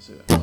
say that.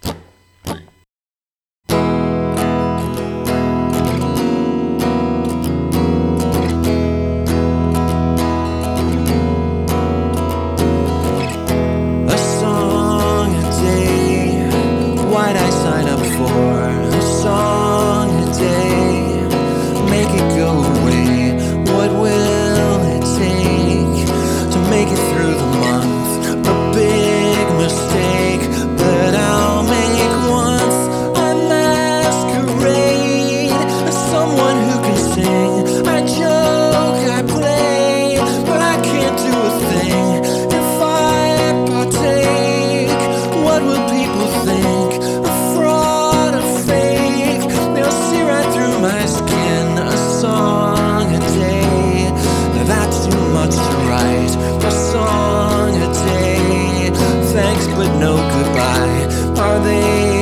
A song a day, why'd I sign up for a song a day? Make it go away. What will it take to make it through the month? A big mistake that I'll make once. I masquerade as someone who can sing. I joke, I play, but I can't do a thing. If I partake, what will people think? A fraud, a fake, they'll see right through my skin. A song a day, that's too much to write. A song a day, thanks but no goodbye. Are they